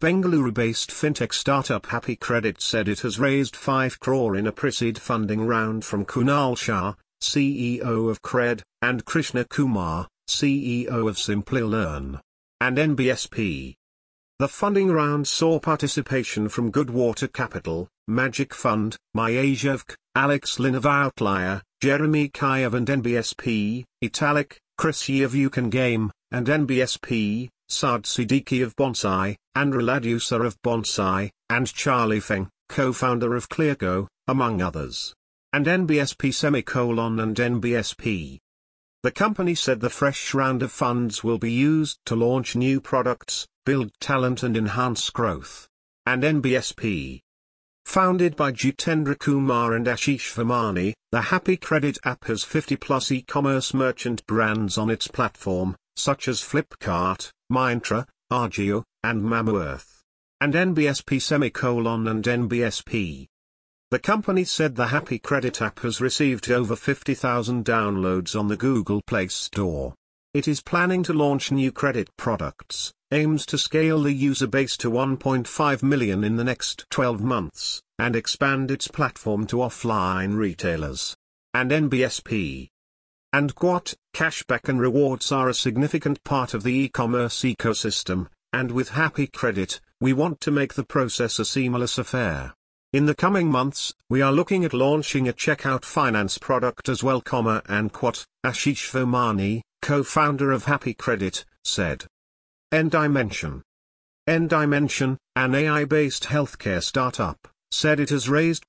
Bengaluru-based fintech startup Happy Credit said it has raised 5 crore in a pre-seed funding round from Kunal Shah, CEO of Cred, and Krishna Kumar, CEO of Simplilearn, and NBSP. The funding round saw participation from Goodwater Capital, Magic Fund, MyAsiaVK, Alex Lin of Outlier, Jeremy Kiev and NBSP, Italic, Chris Yi of You Can Game, and NBSP, Saad Siddiqui of Bonsai, Andra Ladusa of Bonsai, and Charlie Feng, co-founder of ClearGo, among others. And NBSP and NBSP. The company said the fresh round of funds will be used to launch new products, build talent and enhance growth. And NBSP. Founded by Jitendra Kumar and Ashish Vermani, the Happy Credit app has 50-plus e-commerce merchant brands on its platform, such as Flipkart, Myntra, Ajio, and Mamaearth. And NBSP and NBSP. The company said the Happy Credit app has received over 50,000 downloads on the Google Play Store. It is planning to launch new credit products, aims to scale the user base to 1.5 million in the next 12 months, and expand its platform to offline retailers. And NBSP. And GWT, cashback and rewards are a significant part of the e-commerce ecosystem, and with Happy Credit, we want to make the process a seamless affair. In the coming months, we are looking at launching a checkout finance product as well, and GWT, Ashish Vermani, co-founder of Happy Credit, said. N-Dimension. N-Dimension, an AI-based healthcare startup, said it has raised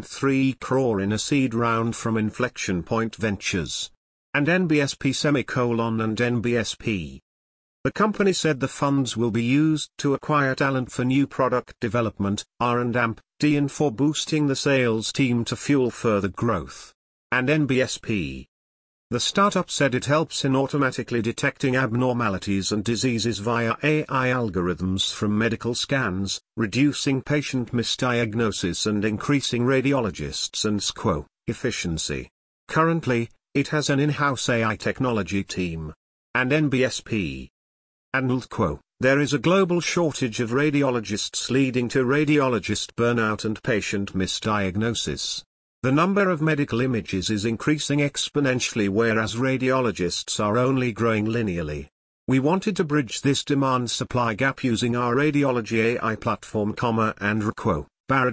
2.3 crore in a seed round from Inflection Point Ventures. And NBSP and NBSP. The company said the funds will be used to acquire talent for new product development, R&D, and for boosting the sales team to fuel further growth. And NBSP. The startup said it helps in automatically detecting abnormalities and diseases via AI algorithms from medical scans, reducing patient misdiagnosis and increasing radiologists' and SQO efficiency. Currently, it has an in-house AI technology team. And NBSP. And LTQO, there is a global shortage of radiologists leading to radiologist burnout and patient misdiagnosis. The number of medical images is increasing exponentially, whereas radiologists are only growing linearly. We wanted to bridge this demand-supply gap using our radiology AI platform, and RQO, Bharat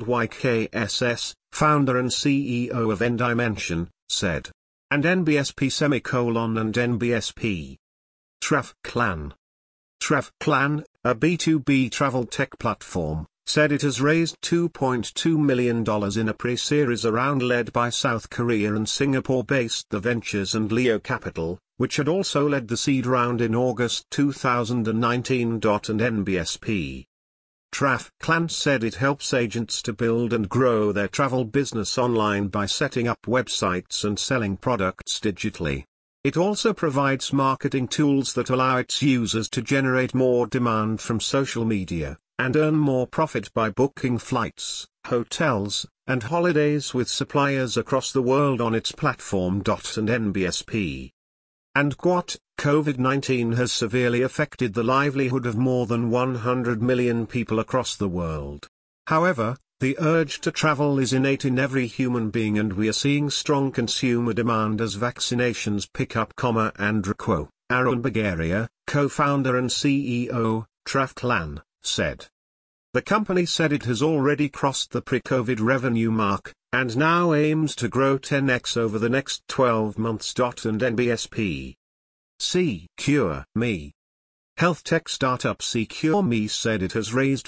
YKSS, founder and CEO of N-Dimension, said. And NBSP and NBSP. TravClan. TravClan, a B2B travel tech platform, said it has raised $2.2 million in a pre-series round led by South Korea and Singapore-based The Ventures and Leo Capital, which had also led the seed round in August 2019. And NBSP. TravClan said it helps agents to build and grow their travel business online by setting up websites and selling products digitally. It also provides marketing tools that allow its users to generate more demand from social media, and earn more profit by booking flights, hotels, and holidays with suppliers across the world on its platform. And NBSP. And GWT, COVID-19 has severely affected the livelihood of more than 100 million people across the world. However, the urge to travel is innate in every human being, and we are seeing strong consumer demand as vaccinations pick up, and RQO, Aaron Bagaria, co-founder and CEO, TravClan, said. The company said it has already crossed the pre-COVID revenue mark, and now aims to grow 10x over the next 12 months. And NBSP. SecureMe. Health tech startup SecureMe said it has raised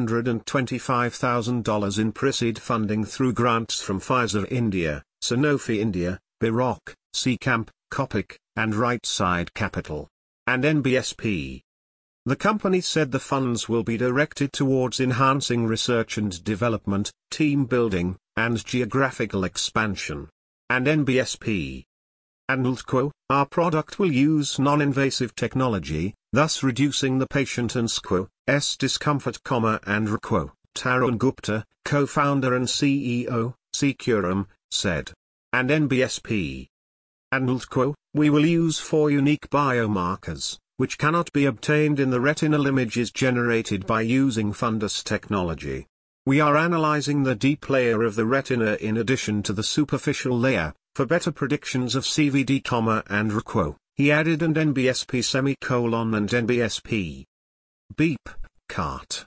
$425,000 in pre-seed funding through grants from Pfizer India, Sanofi India, Biroc, Seecamp, Copic, and Rightside Capital. And NBSP. The company said the funds will be directed towards enhancing research and development, team building, and geographical expansion. And NBSP. And LTQO, our product will use non-invasive technology, thus reducing the patient and SQO's discomfort, and RQO, Tarun Gupta, co-founder and CEO, Securum, said. And NBSP. And LTQO, we will use 4 unique biomarkers, which cannot be obtained in the retinal images generated by using fundus technology. We are analyzing the deep layer of the retina in addition to the superficial layer, for better predictions of CVD, and RQO, he added, and NBSP and NBSP. Beepcart.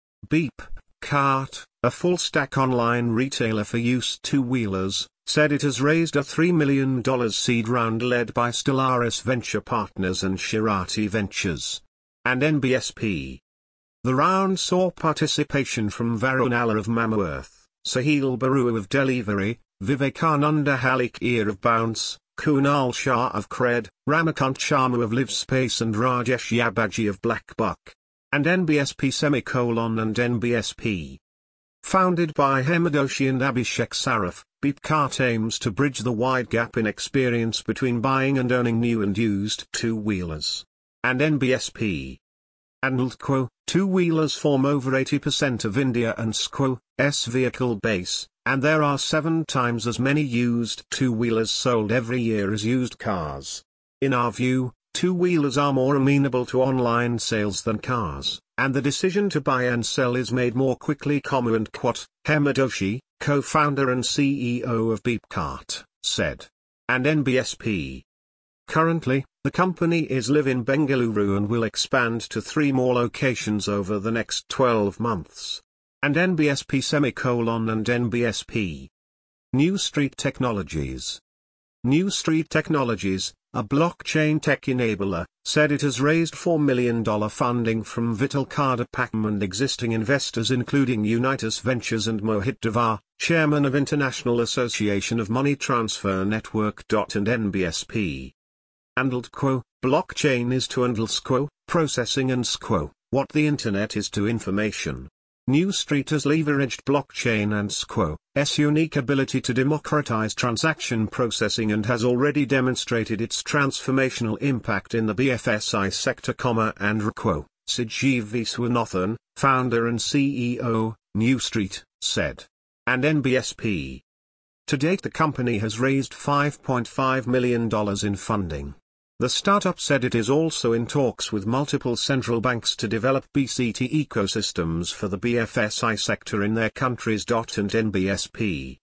Beepcart, a full-stack online retailer for used two-wheelers, said it has raised a $3 million seed round led by Stellaris Venture Partners and Shirati Ventures. And NBSP. The round saw participation from Varun Allah of Mamaearth, Sahil Barua of Delivery, Vivekananda Halikir of Bounce, Kunal Shah of Cred, Ramakant Sharma of LiveSpace and Rajesh Yabaji of BlackBuck. And NBSP and NBSP. Founded by Hemadoshi and Abhishek Saraf, Beepcart aims to bridge the wide gap in experience between buying and owning new and used two-wheelers. And NBSP. And LTQO, two-wheelers form over 80% of India and SQO's vehicle base, and there are 7 times as many used two-wheelers sold every year as used cars. In our view, two-wheelers are more amenable to online sales than cars, and the decision to buy and sell is made more quickly. And Hemadoshi, co-founder and CEO of Beepcart, said. And NBSP. Currently, the company is live in Bengaluru and will expand to 3 more locations over the next 12 months. And NBSP and NBSP. New Street Technologies. New Street Technologies, a blockchain tech enabler, said it has raised $4 million funding from Vital Kardapakam and existing investors including Unitas Ventures and Mohit Davar, chairman of International Association of Money Transfer Network. And NBSP. And LTQO, blockchain is to SQO, processing and SQO, what the internet is to information. New Street has leveraged blockchain and SQO's unique ability to democratize transaction processing and has already demonstrated its transformational impact in the BFSI sector, and RQO, Sanjeev Viswanathan, founder and CEO, New Street, said. And NBSP. To date the company has raised $5.5 million in funding. The startup said it is also in talks with multiple central banks to develop BCT ecosystems for the BFSI sector in their countries. And NBSP.